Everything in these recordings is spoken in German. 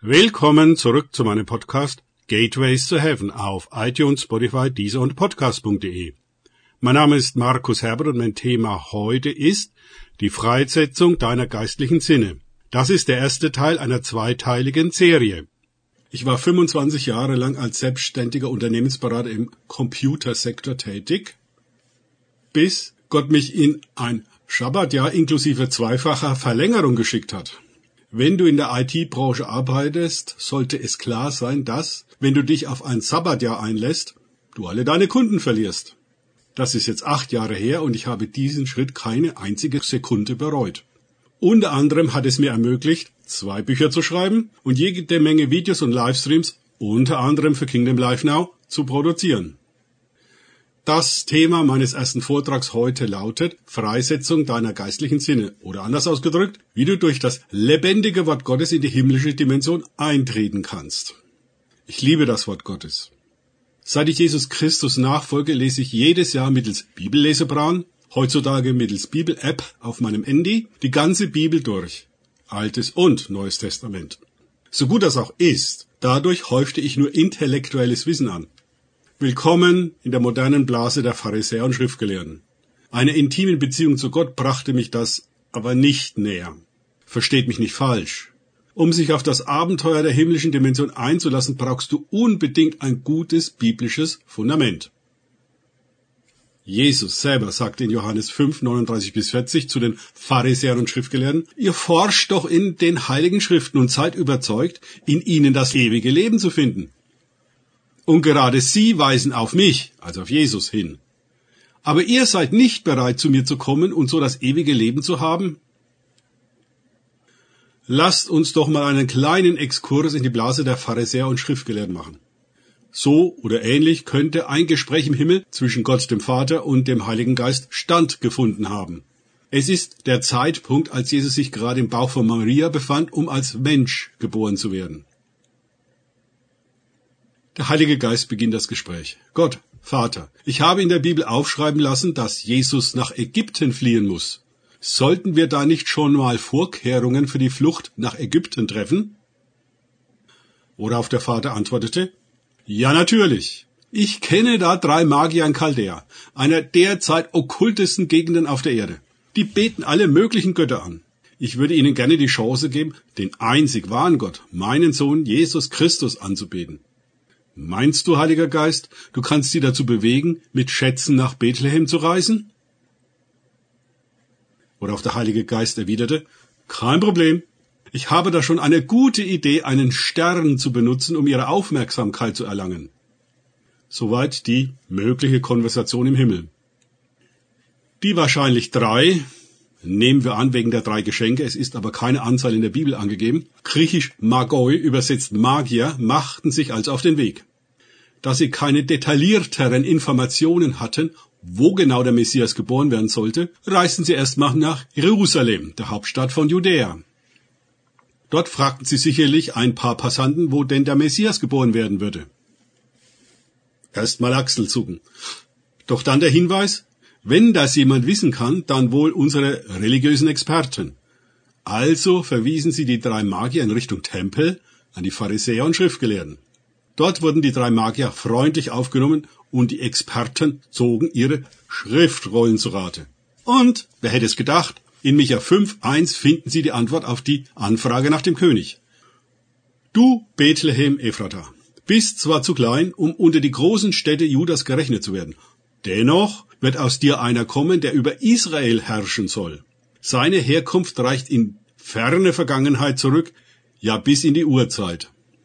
Willkommen zurück zu meinem Podcast Gateways to Heaven auf iTunes, Spotify, Deezer und Podcast.de. Mein Name ist Markus Herbert und mein Thema heute ist die Freisetzung deiner geistlichen Sinne. Das ist der erste Teil einer zweiteiligen Serie. Ich war 25 Jahre lang als selbstständiger Unternehmensberater im Computersektor tätig, bis Gott mich in ein Schabbatjahr inklusive zweifacher Verlängerung geschickt hat. Wenn du in der IT-Branche arbeitest, sollte es klar sein, dass, wenn du dich auf ein Sabbatjahr einlässt, du alle deine Kunden verlierst. Das ist jetzt 8 Jahre her und ich habe diesen Schritt keine einzige Sekunde bereut. Unter anderem hat es mir ermöglicht, 2 Bücher zu schreiben und jede Menge Videos und Livestreams, unter anderem für Kingdom Life Now, zu produzieren. Das Thema meines ersten Vortrags heute lautet Freisetzung deiner geistlichen Sinne oder anders ausgedrückt, wie du durch das lebendige Wort Gottes in die himmlische Dimension eintreten kannst. Ich liebe das Wort Gottes. Seit ich Jesus Christus nachfolge, lese ich jedes Jahr mittels Bibelleseplan, heutzutage mittels Bibel-App auf meinem Handy, die ganze Bibel durch, Altes und Neues Testament. So gut das auch ist, dadurch häufte ich nur intellektuelles Wissen an. Willkommen in der modernen Blase der Pharisäer und Schriftgelehrten. Eine intime Beziehung zu Gott brachte mich das aber nicht näher. Versteht mich nicht falsch. Um sich auf das Abenteuer der himmlischen Dimension einzulassen, brauchst du unbedingt ein gutes biblisches Fundament. Jesus selber sagte in Johannes 5, 39-40 zu den Pharisäern und Schriftgelehrten, ihr forscht doch in den heiligen Schriften und seid überzeugt, in ihnen das ewige Leben zu finden. Und gerade sie weisen auf mich, also auf Jesus, hin. Aber ihr seid nicht bereit, zu mir zu kommen und so das ewige Leben zu haben? Lasst uns doch mal einen kleinen Exkurs in die Blase der Pharisäer und Schriftgelehrten machen. So oder ähnlich könnte ein Gespräch im Himmel zwischen Gott dem Vater und dem Heiligen Geist stattgefunden haben. Es ist der Zeitpunkt, als Jesus sich gerade im Bauch von Maria befand, um als Mensch geboren zu werden. Der Heilige Geist beginnt das Gespräch. Gott, Vater, ich habe in der Bibel aufschreiben lassen, dass Jesus nach Ägypten fliehen muss. Sollten wir da nicht schon mal Vorkehrungen für die Flucht nach Ägypten treffen? Worauf der Vater antwortete, ja natürlich. Ich kenne da 3 Magier in Chaldea, einer derzeit okkultesten Gegenden auf der Erde. Die beten alle möglichen Götter an. Ich würde ihnen gerne die Chance geben, den einzig wahren Gott, meinen Sohn Jesus Christus anzubeten. Meinst du, Heiliger Geist, du kannst sie dazu bewegen, mit Schätzen nach Bethlehem zu reisen? Worauf der Heilige Geist erwiderte, kein Problem. Ich habe da schon eine gute Idee, einen Stern zu benutzen, um ihre Aufmerksamkeit zu erlangen. Soweit die mögliche Konversation im Himmel. Die wahrscheinlich 3, nehmen wir an wegen der 3 Geschenke, es ist aber keine Anzahl in der Bibel angegeben, griechisch Magoi, übersetzt Magier, machten sich also auf den Weg. Da sie keine detaillierteren Informationen hatten, wo genau der Messias geboren werden sollte, reisten sie erstmal nach Jerusalem, der Hauptstadt von Judäa. Dort fragten sie sicherlich ein paar Passanten, wo denn der Messias geboren werden würde. Erstmal Achselzucken. Doch dann der Hinweis, wenn das jemand wissen kann, dann wohl unsere religiösen Experten. Also verwiesen sie die 3 Magier in Richtung Tempel an die Pharisäer und Schriftgelehrten. Dort wurden die 3 Magier freundlich aufgenommen und die Experten zogen ihre Schriftrollen zu Rate. Und, wer hätte es gedacht, in Micha 5,1 finden sie die Antwort auf die Anfrage nach dem König. Du, Bethlehem Ephrata, bist zwar zu klein, um unter die großen Städte Judas gerechnet zu werden. Dennoch wird aus dir einer kommen, der über Israel herrschen soll. Seine Herkunft reicht in ferne Vergangenheit zurück, ja bis in die Urzeit.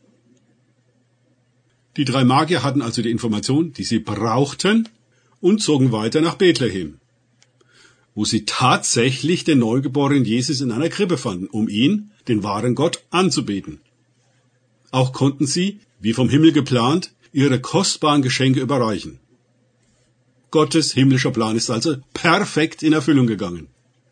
Die 3 Magier hatten also die Information, die sie brauchten, und zogen weiter nach Bethlehem, wo sie tatsächlich den neugeborenen Jesus in einer Krippe fanden, um ihn, den wahren Gott, anzubeten. Auch konnten sie, wie vom Himmel geplant, ihre kostbaren Geschenke überreichen. Gottes himmlischer Plan ist also perfekt in Erfüllung gegangen.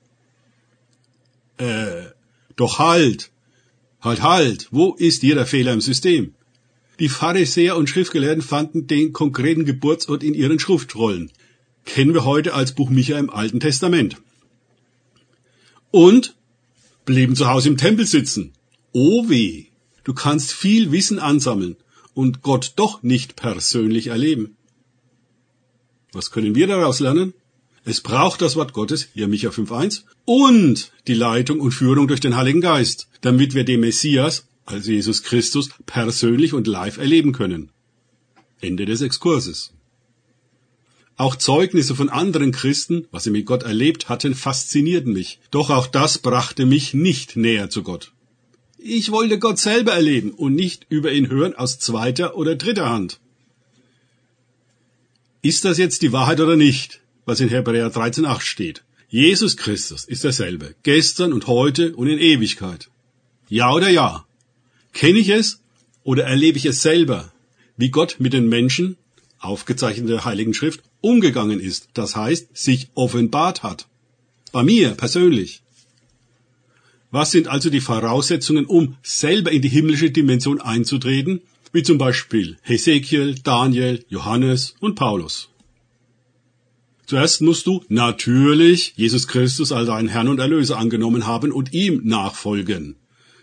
Doch halt, wo ist hier der Fehler im System? Die Pharisäer und Schriftgelehrten fanden den konkreten Geburtsort in ihren Schriftrollen. Kennen wir heute als Buch Micha im Alten Testament. Und blieben zu Hause im Tempel sitzen. Oh weh! Du kannst viel Wissen ansammeln und Gott doch nicht persönlich erleben. Was können wir daraus lernen? Es braucht das Wort Gottes, hier Micha 5,1, und die Leitung und Führung durch den Heiligen Geist, damit wir den Messias, also Jesus Christus, persönlich und live erleben können. Ende des Exkurses. Auch Zeugnisse von anderen Christen, was sie mit Gott erlebt hatten, faszinierten mich. Doch auch das brachte mich nicht näher zu Gott. Ich wollte Gott selber erleben und nicht über ihn hören aus zweiter oder dritter Hand. Ist das jetzt die Wahrheit oder nicht, was in Hebräer 13,8 steht? Jesus Christus ist derselbe, gestern und heute und in Ewigkeit. Ja oder ja? Kenne ich es oder erlebe ich es selber, wie Gott mit den Menschen, aufgezeichnet in der Heiligen Schrift, umgegangen ist, das heißt, sich offenbart hat. Bei mir persönlich. Was sind also die Voraussetzungen, um selber in die himmlische Dimension einzutreten, wie zum Beispiel Hesekiel, Daniel, Johannes und Paulus? Zuerst musst du natürlich Jesus Christus als deinen Herrn und Erlöser angenommen haben und ihm nachfolgen.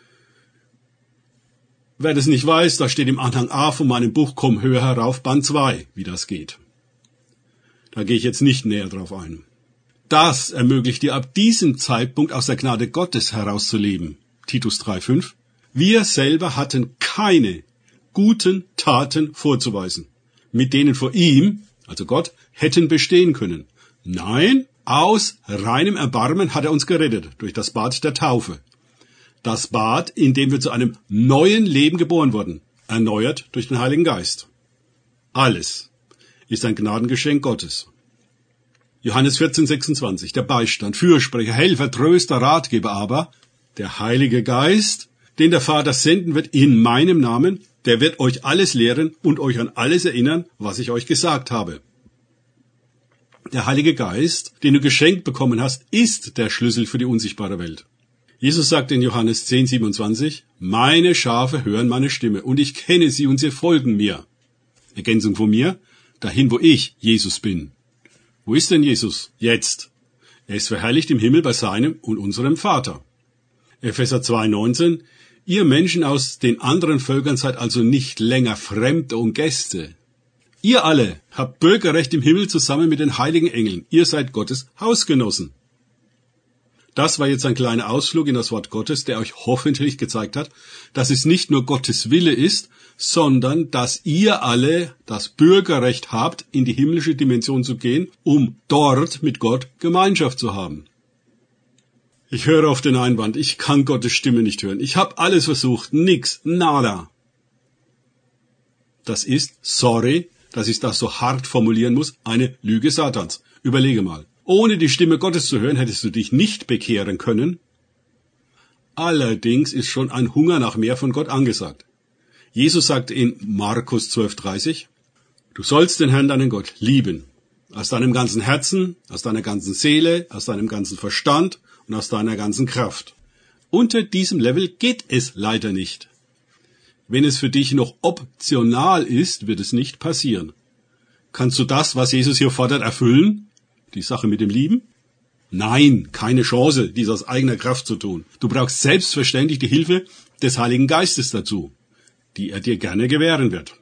Wer das nicht weiß, da steht im Anhang A von meinem Buch Komm höher herauf, Band 2, wie das geht. Da gehe ich jetzt nicht näher drauf ein. Das ermöglicht dir ab diesem Zeitpunkt aus der Gnade Gottes herauszuleben. Titus 3,5. Wir selber hatten keine guten Taten vorzuweisen, mit denen vor ihm, also Gott, hätten bestehen können. Nein, aus reinem Erbarmen hat er uns gerettet durch das Bad der Taufe. Das Bad, in dem wir zu einem neuen Leben geboren wurden, erneuert durch den Heiligen Geist. Alles ist ein Gnadengeschenk Gottes. Johannes 14,26, der Beistand, Fürsprecher, Helfer, Tröster, Ratgeber aber, der Heilige Geist, den der Vater senden wird in meinem Namen, der wird euch alles lehren und euch an alles erinnern, was ich euch gesagt habe. Der Heilige Geist, den du geschenkt bekommen hast, ist der Schlüssel für die unsichtbare Welt. Jesus sagt in Johannes 10,27, meine Schafe hören meine Stimme und ich kenne sie und sie folgen mir. Ergänzung von mir, dahin wo ich, Jesus, bin. Wo ist denn Jesus? Jetzt. Er ist verherrlicht im Himmel bei seinem und unserem Vater. Epheser 2,19, ihr Menschen aus den anderen Völkern seid also nicht länger Fremde und Gäste. Ihr alle habt Bürgerrecht im Himmel zusammen mit den heiligen Engeln. Ihr seid Gottes Hausgenossen. Das war jetzt ein kleiner Ausflug in das Wort Gottes, der euch hoffentlich gezeigt hat, dass es nicht nur Gottes Wille ist, sondern dass ihr alle das Bürgerrecht habt, in die himmlische Dimension zu gehen, um dort mit Gott Gemeinschaft zu haben. Ich höre auf den Einwand, ich kann Gottes Stimme nicht hören. Ich habe alles versucht, nix, nada. Das ist, sorry, dass ich das so hart formulieren muss, eine Lüge Satans. Überlege mal. Ohne die Stimme Gottes zu hören, hättest du dich nicht bekehren können. Allerdings ist schon ein Hunger nach mehr von Gott angesagt. Jesus sagte in Markus 12,30, du sollst den Herrn, deinen Gott, lieben. Aus deinem ganzen Herzen, aus deiner ganzen Seele, aus deinem ganzen Verstand und aus deiner ganzen Kraft. Unter diesem Level geht es leider nicht. Wenn es für dich noch optional ist, wird es nicht passieren. Kannst du das, was Jesus hier fordert, erfüllen? Die Sache mit dem Lieben? Nein, keine Chance, dies aus eigener Kraft zu tun. Du brauchst selbstverständlich die Hilfe des Heiligen Geistes dazu, die er dir gerne gewähren wird.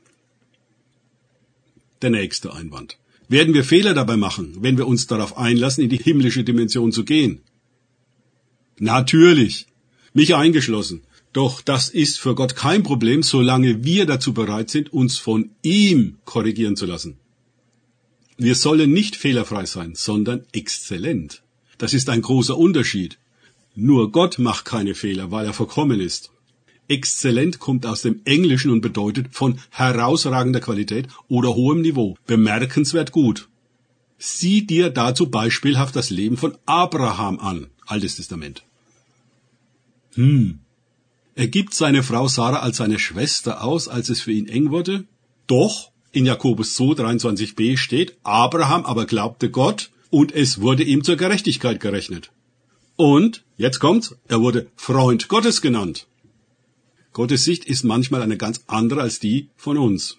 Der nächste Einwand. Werden wir Fehler dabei machen, wenn wir uns darauf einlassen, in die himmlische Dimension zu gehen? Natürlich, mich eingeschlossen. Doch das ist für Gott kein Problem, solange wir dazu bereit sind, uns von ihm korrigieren zu lassen. Wir sollen nicht fehlerfrei sein, sondern exzellent. Das ist ein großer Unterschied. Nur Gott macht keine Fehler, weil er vollkommen ist. Exzellent kommt aus dem Englischen und bedeutet von herausragender Qualität oder hohem Niveau, bemerkenswert gut. Sieh dir dazu beispielhaft das Leben von Abraham an, Altes Testament. Er gibt seine Frau Sarah als seine Schwester aus, als es für ihn eng wurde? Doch, in Jakobus 2, 23b steht, Abraham aber glaubte Gott und es wurde ihm zur Gerechtigkeit gerechnet. Und, jetzt kommt's, er wurde Freund Gottes genannt. Gottes Sicht ist manchmal eine ganz andere als die von uns.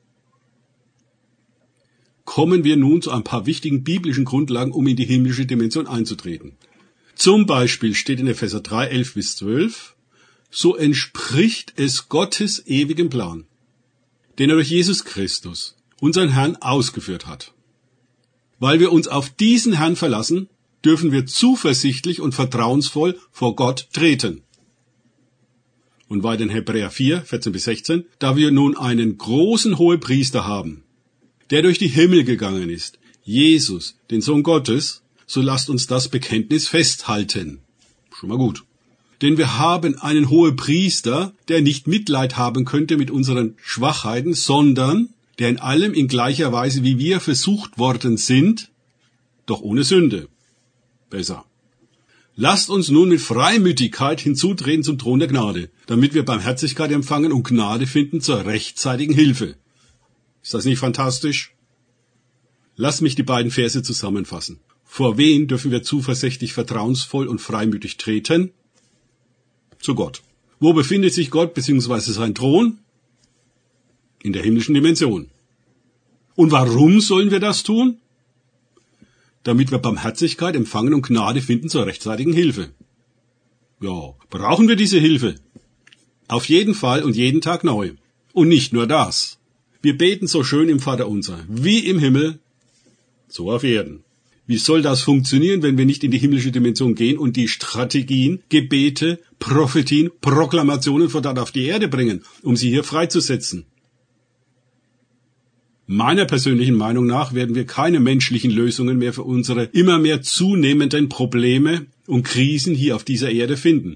Kommen wir nun zu ein paar wichtigen biblischen Grundlagen, um in die himmlische Dimension einzutreten. Zum Beispiel steht in Epheser 3, 11-12, so entspricht es Gottes ewigem Plan, den er durch Jesus Christus, unseren Herrn, ausgeführt hat. Weil wir uns auf diesen Herrn verlassen, dürfen wir zuversichtlich und vertrauensvoll vor Gott treten. Und weiter in Hebräer 4, 14-16, da wir nun einen großen Hohepriester haben, der durch die Himmel gegangen ist, Jesus, den Sohn Gottes, so lasst uns das Bekenntnis festhalten. Schon mal gut. Denn wir haben einen Hohepriester, der nicht Mitleid haben könnte mit unseren Schwachheiten, sondern der in allem in gleicher Weise wie wir versucht worden sind, doch ohne Sünde. Besser. Lasst uns nun mit Freimütigkeit hinzutreten zum Thron der Gnade, damit wir Barmherzigkeit empfangen und Gnade finden zur rechtzeitigen Hilfe. Ist das nicht fantastisch? Lass mich die beiden Verse zusammenfassen. Vor wen dürfen wir zuversichtlich, vertrauensvoll und freimütig treten? Zu Gott. Wo befindet sich Gott bzw. sein Thron? In der himmlischen Dimension. Und warum sollen wir das tun? Damit wir Barmherzigkeit empfangen und Gnade finden zur rechtzeitigen Hilfe. Ja, brauchen wir diese Hilfe? Auf jeden Fall und jeden Tag neu. Und nicht nur das. Wir beten so schön im Vaterunser, wie im Himmel, so auf Erden. Wie soll das funktionieren, wenn wir nicht in die himmlische Dimension gehen und die Strategien, Gebete, Prophetien, Proklamationen von dort auf die Erde bringen, um sie hier freizusetzen? Meiner persönlichen Meinung nach werden wir keine menschlichen Lösungen mehr für unsere immer mehr zunehmenden Probleme und Krisen hier auf dieser Erde finden.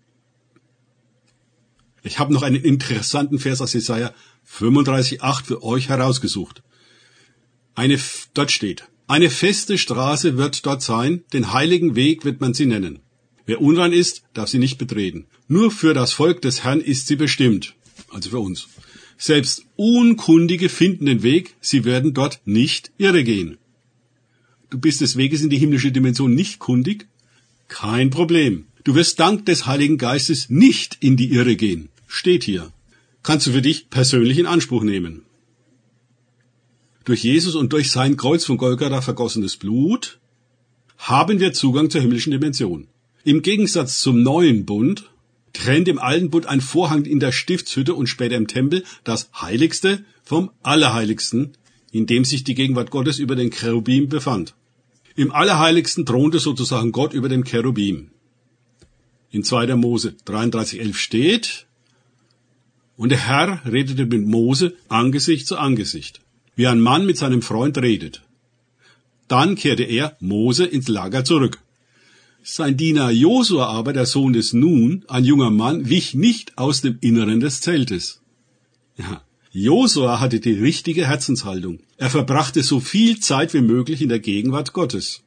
Ich habe noch einen interessanten Vers aus Jesaja 35,8 für euch herausgesucht. Dort steht: Eine feste Straße wird dort sein, den heiligen Weg wird man sie nennen. Wer unrein ist, darf sie nicht betreten. Nur für das Volk des Herrn ist sie bestimmt, also für uns. Selbst Unkundige finden den Weg, sie werden dort nicht irregehen. Du bist des Weges in die himmlische Dimension nicht kundig? Kein Problem. Du wirst dank des Heiligen Geistes nicht in die Irre gehen. Steht hier. Kannst du für dich persönlich in Anspruch nehmen. Durch Jesus und durch sein Kreuz von Golgatha vergossenes Blut haben wir Zugang zur himmlischen Dimension. Im Gegensatz zum neuen Bund trennt im alten Bund ein Vorhang in der Stiftshütte und später im Tempel das Heiligste vom Allerheiligsten, in dem sich die Gegenwart Gottes über den Cherubim befand. Im Allerheiligsten thronte sozusagen Gott über dem Cherubim. In 2. Mose 33,11 steht: Und der Herr redete mit Mose Angesicht zu Angesicht, wie ein Mann mit seinem Freund redet. Dann kehrte er, Mose, ins Lager zurück. Sein Diener Josua aber, der Sohn des Nun, ein junger Mann, wich nicht aus dem Inneren des Zeltes. Ja, Josua hatte die richtige Herzenshaltung. Er verbrachte so viel Zeit wie möglich in der Gegenwart Gottes.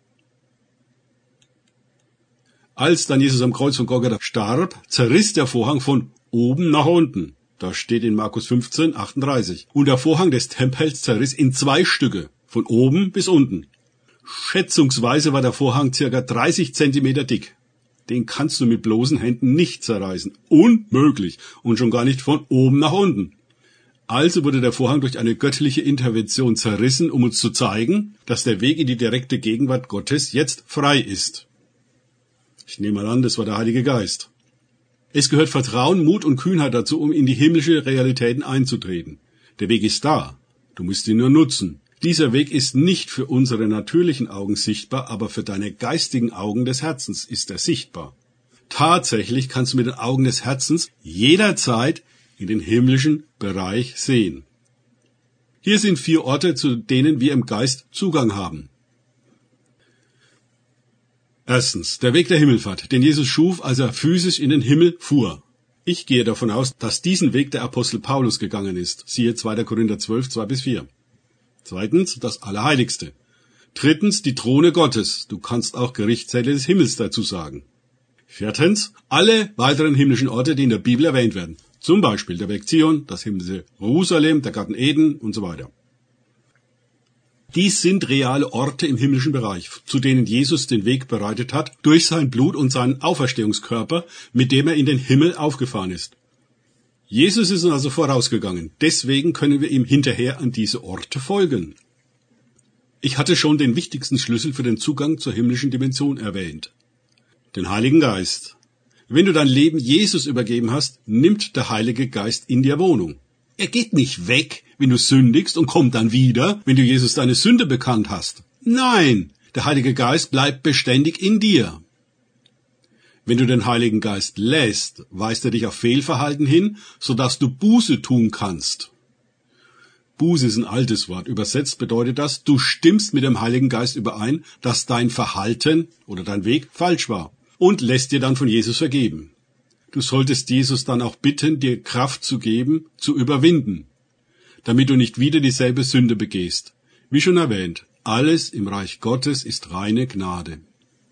Als dann Jesus am Kreuz von Golgatha starb, zerriss der Vorhang von oben nach unten. Das steht in Markus 15, 38. Und der Vorhang des Tempels zerriss in 2 Stücke, von oben bis unten. Schätzungsweise war der Vorhang circa 30 Zentimeter dick. Den kannst du mit bloßen Händen nicht zerreißen. Unmöglich. Und schon gar nicht von oben nach unten. Also wurde der Vorhang durch eine göttliche Intervention zerrissen, um uns zu zeigen, dass der Weg in die direkte Gegenwart Gottes jetzt frei ist. Ich nehme mal an, das war der Heilige Geist. Es gehört Vertrauen, Mut und Kühnheit dazu, um in die himmlische Realitäten einzutreten. Der Weg ist da. Du musst ihn nur nutzen. Dieser Weg ist nicht für unsere natürlichen Augen sichtbar, aber für deine geistigen Augen des Herzens ist er sichtbar. Tatsächlich kannst du mit den Augen des Herzens jederzeit in den himmlischen Bereich sehen. Hier sind 4 Orte, zu denen wir im Geist Zugang haben. Erstens, der Weg der Himmelfahrt, den Jesus schuf, als er physisch in den Himmel fuhr. Ich gehe davon aus, dass diesen Weg der Apostel Paulus gegangen ist. Siehe 2. Korinther 12, 2-4. Zweitens, das Allerheiligste. Drittens, die Throne Gottes. Du kannst auch Gerichtssäle des Himmels dazu sagen. Viertens, alle weiteren himmlischen Orte, die in der Bibel erwähnt werden. Zum Beispiel der Berg Zion, das himmlische Jerusalem, der Garten Eden und so weiter. Dies sind reale Orte im himmlischen Bereich, zu denen Jesus den Weg bereitet hat durch sein Blut und seinen Auferstehungskörper, mit dem er in den Himmel aufgefahren ist. Jesus ist uns also vorausgegangen. Deswegen können wir ihm hinterher an diese Orte folgen. Ich hatte schon den wichtigsten Schlüssel für den Zugang zur himmlischen Dimension erwähnt. Den Heiligen Geist. Wenn du dein Leben Jesus übergeben hast, nimmt der Heilige Geist in dir Wohnung. Er geht nicht weg, wenn du sündigst und kommt dann wieder, wenn du Jesus deine Sünde bekannt hast. Nein, der Heilige Geist bleibt beständig in dir. Wenn du den Heiligen Geist lässt, weist er dich auf Fehlverhalten hin, sodass du Buße tun kannst. Buße ist ein altes Wort. Übersetzt bedeutet das, du stimmst mit dem Heiligen Geist überein, dass dein Verhalten oder dein Weg falsch war und lässt dir dann von Jesus vergeben. Du solltest Jesus dann auch bitten, dir Kraft zu geben, zu überwinden, damit du nicht wieder dieselbe Sünde begehst. Wie schon erwähnt, alles im Reich Gottes ist reine Gnade.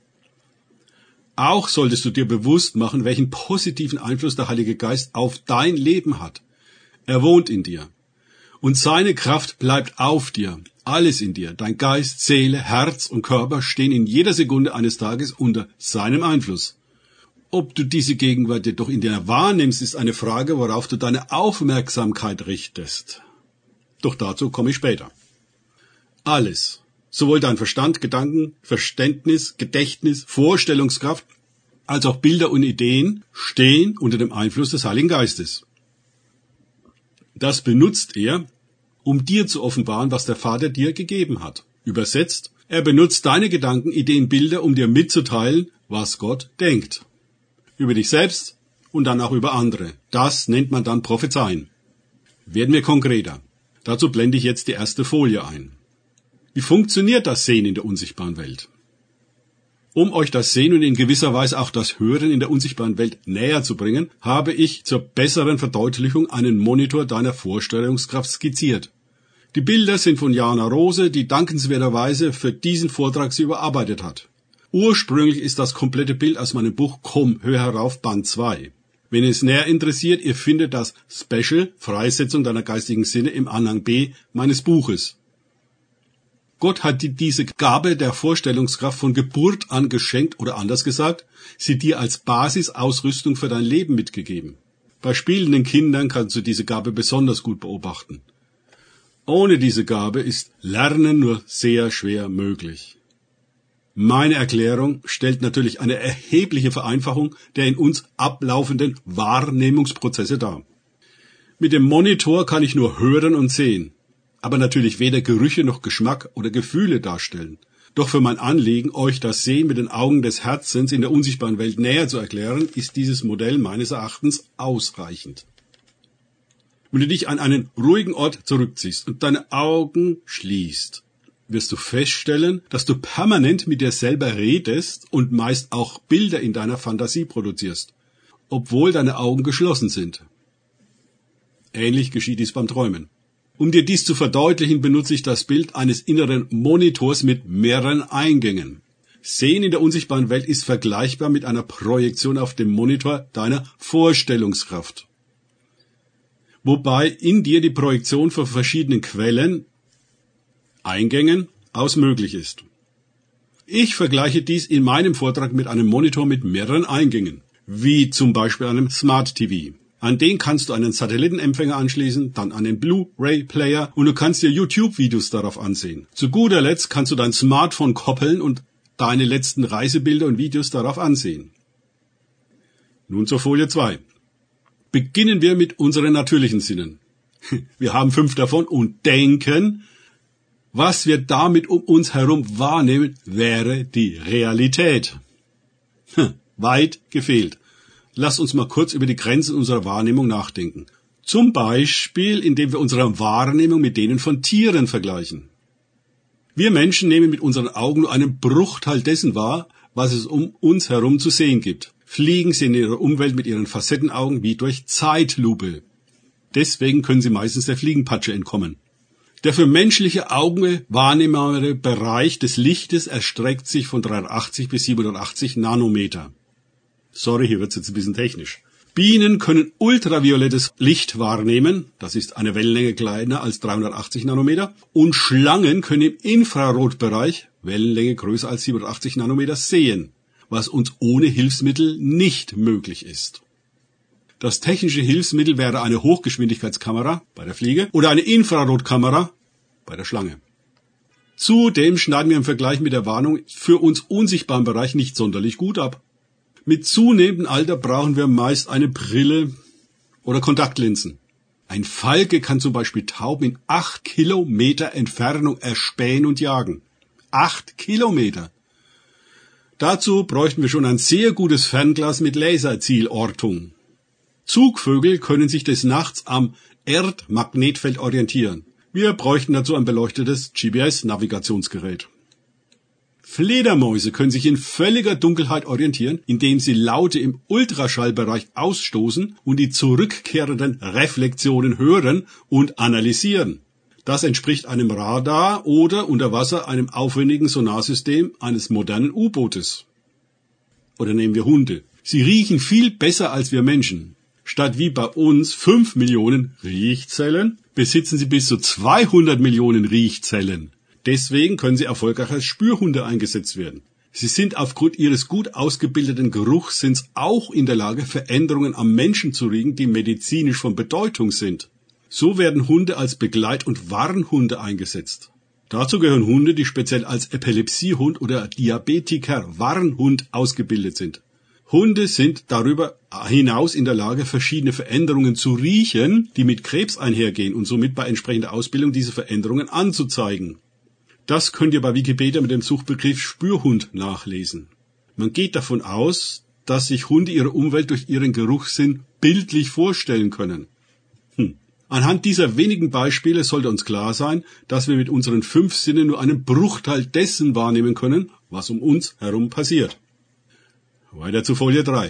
Auch solltest du dir bewusst machen, welchen positiven Einfluss der Heilige Geist auf dein Leben hat. Er wohnt in dir. Und seine Kraft bleibt auf dir, alles in dir. Dein Geist, Seele, Herz und Körper stehen in jeder Sekunde eines Tages unter seinem Einfluss. Ob du diese Gegenwart jedoch in dir wahrnimmst, ist eine Frage, worauf du deine Aufmerksamkeit richtest. Doch dazu komme ich später. Alles, sowohl dein Verstand, Gedanken, Verständnis, Gedächtnis, Vorstellungskraft, als auch Bilder und Ideen stehen unter dem Einfluss des Heiligen Geistes. Das benutzt er, um dir zu offenbaren, was der Vater dir gegeben hat. Übersetzt, er benutzt deine Gedanken, Ideen, Bilder, um dir mitzuteilen, was Gott denkt. Über dich selbst und dann auch über andere. Das nennt man dann Prophezeien. Werden wir konkreter. Dazu blende ich jetzt die erste Folie ein. Wie funktioniert das Sehen in der unsichtbaren Welt? Um euch das Sehen und in gewisser Weise auch das Hören in der unsichtbaren Welt näher zu bringen, habe ich zur besseren Verdeutlichung einen Monitor deiner Vorstellungskraft skizziert. Die Bilder sind von Jana Rose, die dankenswerterweise für diesen Vortrag sie überarbeitet hat. Ursprünglich ist das komplette Bild aus meinem Buch Komm, hör herauf, Band 2. Wenn es näher interessiert, ihr findet das Special Freisetzung deiner geistigen Sinne im Anhang B meines Buches. Gott hat dir diese Gabe der Vorstellungskraft von Geburt an geschenkt oder anders gesagt, sie dir als Basisausrüstung für dein Leben mitgegeben. Bei spielenden Kindern kannst du diese Gabe besonders gut beobachten. Ohne diese Gabe ist Lernen nur sehr schwer möglich. Meine Erklärung stellt natürlich eine erhebliche Vereinfachung der in uns ablaufenden Wahrnehmungsprozesse dar. Mit dem Monitor kann ich nur hören und sehen, aber natürlich weder Gerüche noch Geschmack oder Gefühle darstellen. Doch für mein Anliegen, euch das Sehen mit den Augen des Herzens in der unsichtbaren Welt näher zu erklären, ist dieses Modell meines Erachtens ausreichend. Wenn du dich an einen ruhigen Ort zurückziehst und deine Augen schließt, wirst du feststellen, dass du permanent mit dir selber redest und meist auch Bilder in deiner Fantasie produzierst, obwohl deine Augen geschlossen sind. Ähnlich geschieht dies beim Träumen. Um dir dies zu verdeutlichen, benutze ich das Bild eines inneren Monitors mit mehreren Eingängen. Sehen in der unsichtbaren Welt ist vergleichbar mit einer Projektion auf dem Monitor deiner Vorstellungskraft. Wobei in dir die Projektion von verschiedenen Quellen, Eingängen, aus möglich ist. Ich vergleiche dies in meinem Vortrag mit einem Monitor mit mehreren Eingängen, wie zum Beispiel einem Smart TV. An den kannst du einen Satellitenempfänger anschließen, dann einen Blu-ray-Player und du kannst dir YouTube-Videos darauf ansehen. Zu guter Letzt kannst du dein Smartphone koppeln und deine letzten Reisebilder und Videos darauf ansehen. Nun zur Folie 2. Beginnen wir mit unseren natürlichen Sinnen. Wir haben 5 davon und denken, was wir damit um uns herum wahrnehmen, wäre die Realität. Weit gefehlt. Lasst uns mal kurz über die Grenzen unserer Wahrnehmung nachdenken. Zum Beispiel, indem wir unsere Wahrnehmung mit denen von Tieren vergleichen. Wir Menschen nehmen mit unseren Augen nur einen Bruchteil dessen wahr, was es um uns herum zu sehen gibt. Fliegen sehen ihre Umwelt mit ihren Facettenaugen wie durch Zeitlupe. Deswegen können sie meistens der Fliegenpatsche entkommen. Der für menschliche Augen wahrnehmbare Bereich des Lichtes erstreckt sich von 380 bis 780 Nanometer. Sorry, hier wird's jetzt ein bisschen technisch. Bienen können ultraviolettes Licht wahrnehmen, das ist eine Wellenlänge kleiner als 380 Nanometer, und Schlangen können im Infrarotbereich, Wellenlänge größer als 780 Nanometer, sehen, was uns ohne Hilfsmittel nicht möglich ist. Das technische Hilfsmittel wäre eine Hochgeschwindigkeitskamera bei der Fliege oder eine Infrarotkamera bei der Schlange. Zudem schneiden wir im Vergleich mit der Warnung für uns unsichtbaren Bereich nicht sonderlich gut ab. Mit zunehmendem Alter brauchen wir meist eine Brille oder Kontaktlinsen. Ein Falke kann zum Beispiel Tauben in 8 Kilometer Entfernung erspähen und jagen. 8 Kilometer! Dazu bräuchten wir schon ein sehr gutes Fernglas mit Laserzielortung. Zugvögel können sich des Nachts am Erdmagnetfeld orientieren. Wir bräuchten dazu ein beleuchtetes GPS-Navigationsgerät. Fledermäuse können sich in völliger Dunkelheit orientieren, indem sie Laute im Ultraschallbereich ausstoßen und die zurückkehrenden Reflexionen hören und analysieren. Das entspricht einem Radar oder unter Wasser einem aufwendigen Sonarsystem eines modernen U-Bootes. Oder nehmen wir Hunde. Sie riechen viel besser als wir Menschen. Statt wie bei uns 5 Millionen Riechzellen, besitzen sie bis zu 200 Millionen Riechzellen. Deswegen können sie erfolgreich als Spürhunde eingesetzt werden. Sie sind aufgrund ihres gut ausgebildeten Geruchssinns auch in der Lage, Veränderungen am Menschen zu riechen, die medizinisch von Bedeutung sind. So werden Hunde als Begleit- und Warnhunde eingesetzt. Dazu gehören Hunde, die speziell als Epilepsiehund oder Diabetiker-Warnhund ausgebildet sind. Hunde sind darüber hinaus in der Lage, verschiedene Veränderungen zu riechen, die mit Krebs einhergehen und somit bei entsprechender Ausbildung diese Veränderungen anzuzeigen. Das könnt ihr bei Wikipedia mit dem Suchbegriff Spürhund nachlesen. Man geht davon aus, dass sich Hunde ihre Umwelt durch ihren Geruchssinn bildlich vorstellen können. Anhand dieser wenigen Beispiele sollte uns klar sein, dass wir mit unseren 5 Sinnen nur einen Bruchteil dessen wahrnehmen können, was um uns herum passiert. Weiter zu Folie 3.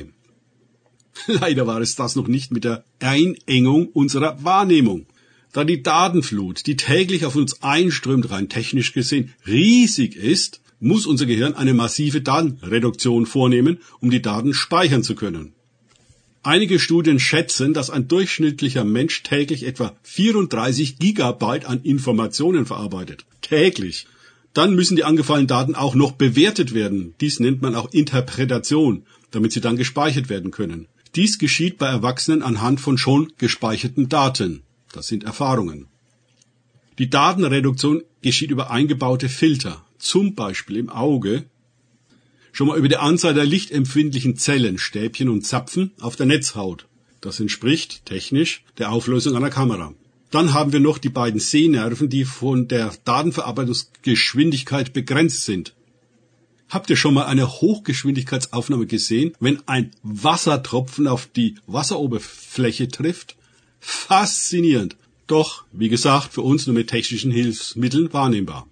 Leider war es das noch nicht mit der Einengung unserer Wahrnehmung. Da die Datenflut, die täglich auf uns einströmt, rein technisch gesehen riesig ist, muss unser Gehirn eine massive Datenreduktion vornehmen, um die Daten speichern zu können. Einige Studien schätzen, dass ein durchschnittlicher Mensch täglich etwa 34 Gigabyte an Informationen verarbeitet. Täglich. Dann müssen die angefallenen Daten auch noch bewertet werden. Dies nennt man auch Interpretation, damit sie dann gespeichert werden können. Dies geschieht bei Erwachsenen anhand von schon gespeicherten Daten. Das sind Erfahrungen. Die Datenreduktion geschieht über eingebaute Filter, zum Beispiel im Auge, schon mal über die Anzahl der lichtempfindlichen Zellen, Stäbchen und Zapfen auf der Netzhaut. Das entspricht technisch der Auflösung einer Kamera. Dann haben wir noch die beiden Sehnerven, die von der Datenverarbeitungsgeschwindigkeit begrenzt sind. Habt ihr schon mal eine Hochgeschwindigkeitsaufnahme gesehen, wenn ein Wassertropfen auf die Wasseroberfläche trifft? Faszinierend. Doch, wie gesagt, für uns nur mit technischen Hilfsmitteln wahrnehmbar.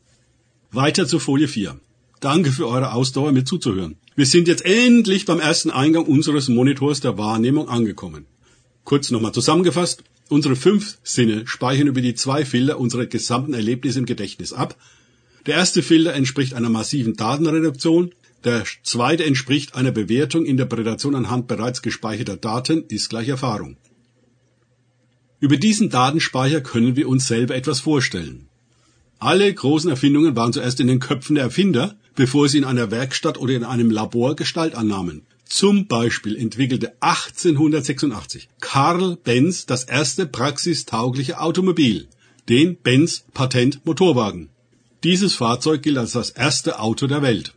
Weiter zur Folie 4. Danke für eure Ausdauer, mir zuzuhören. Wir sind jetzt endlich beim ersten Eingang unseres Monitors der Wahrnehmung angekommen. Kurz nochmal zusammengefasst. Unsere 5 Sinne speichern über die 2 Filter unsere gesamten Erlebnisse im Gedächtnis ab. Der erste Filter entspricht einer massiven Datenreduktion. Der zweite entspricht einer Bewertung, Interpretation anhand bereits gespeicherter Daten, ist gleich Erfahrung. Über diesen Datenspeicher können wir uns selber etwas vorstellen. Alle großen Erfindungen waren zuerst in den Köpfen der Erfinder, bevor sie in einer Werkstatt oder in einem Labor Gestalt annahmen. Zum Beispiel entwickelte 1886 Karl Benz das erste praxistaugliche Automobil, den Benz Patent Motorwagen. Dieses Fahrzeug gilt als das erste Auto der Welt.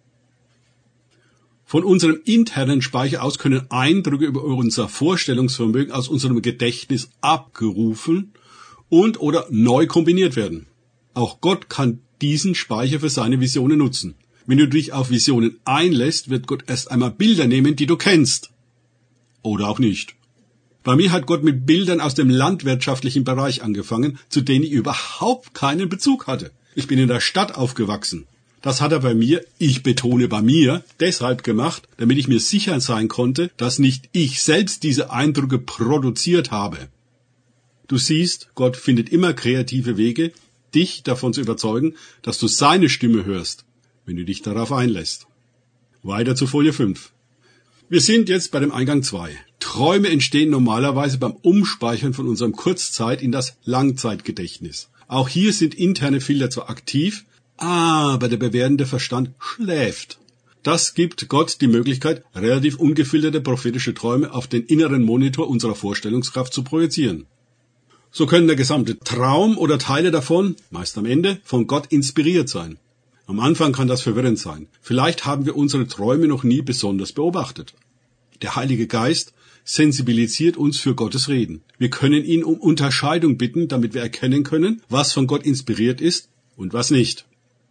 Von unserem internen Speicher aus können Eindrücke über unser Vorstellungsvermögen aus unserem Gedächtnis abgerufen und oder neu kombiniert werden. Auch Gott kann diesen Speicher für seine Visionen nutzen. Wenn du dich auf Visionen einlässt, wird Gott erst einmal Bilder nehmen, die du kennst. Oder auch nicht. Bei mir hat Gott mit Bildern aus dem landwirtschaftlichen Bereich angefangen, zu denen ich überhaupt keinen Bezug hatte. Ich bin in der Stadt aufgewachsen. Das hat er bei mir, ich betone bei mir, deshalb gemacht, damit ich mir sicher sein konnte, dass nicht ich selbst diese Eindrücke produziert habe. Du siehst, Gott findet immer kreative Wege, dich davon zu überzeugen, dass du seine Stimme hörst, wenn du dich darauf einlässt. Weiter zu Folie 5. Wir sind jetzt bei dem Eingang 2. Träume entstehen normalerweise beim Umspeichern von unserem Kurzzeit- in das Langzeitgedächtnis. Auch hier sind interne Filter zwar aktiv, aber der bewertende Verstand schläft. Das gibt Gott die Möglichkeit, relativ ungefilterte prophetische Träume auf den inneren Monitor unserer Vorstellungskraft zu projizieren. So können der gesamte Traum oder Teile davon, meist am Ende, von Gott inspiriert sein. Am Anfang kann das verwirrend sein. Vielleicht haben wir unsere Träume noch nie besonders beobachtet. Der Heilige Geist sensibilisiert uns für Gottes Reden. Wir können ihn um Unterscheidung bitten, damit wir erkennen können, was von Gott inspiriert ist und was nicht.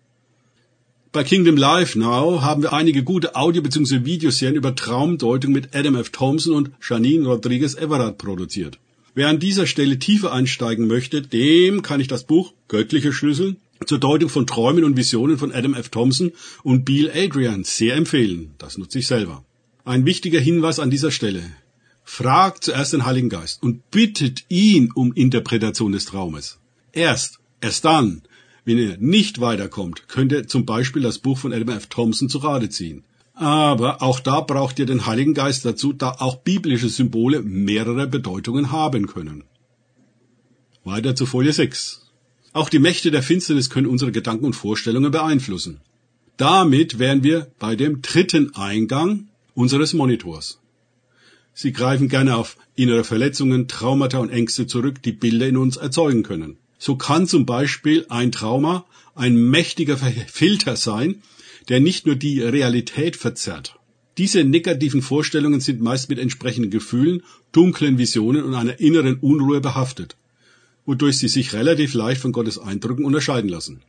Bei Kingdom Life Now haben wir einige gute Audio- bzw. Videoserien über Traumdeutung mit Adam F. Thompson und Janine Rodriguez Everard produziert. Wer an dieser Stelle tiefer einsteigen möchte, dem kann ich das Buch Göttliche Schlüssel zur Deutung von Träumen und Visionen von Adam F. Thompson und Bill Adrian sehr empfehlen. Das nutze ich selber. Ein wichtiger Hinweis an dieser Stelle. Fragt zuerst den Heiligen Geist und bittet ihn um Interpretation des Traumes. Erst dann, wenn ihr nicht weiterkommt, könnt ihr zum Beispiel das Buch von Adam F. Thompson zu Rate ziehen. Aber auch da braucht ihr den Heiligen Geist dazu, da auch biblische Symbole mehrere Bedeutungen haben können. Weiter zu Folie 6. Auch die Mächte der Finsternis können unsere Gedanken und Vorstellungen beeinflussen. Damit wären wir bei dem dritten Eingang unseres Monitors. Sie greifen gerne auf innere Verletzungen, Traumata und Ängste zurück, die Bilder in uns erzeugen können. So kann zum Beispiel ein Trauma ein mächtiger Filter sein, der nicht nur die Realität verzerrt. Diese negativen Vorstellungen sind meist mit entsprechenden Gefühlen, dunklen Visionen und einer inneren Unruhe behaftet, wodurch sie sich relativ leicht von Gottes Eindrücken unterscheiden lassen.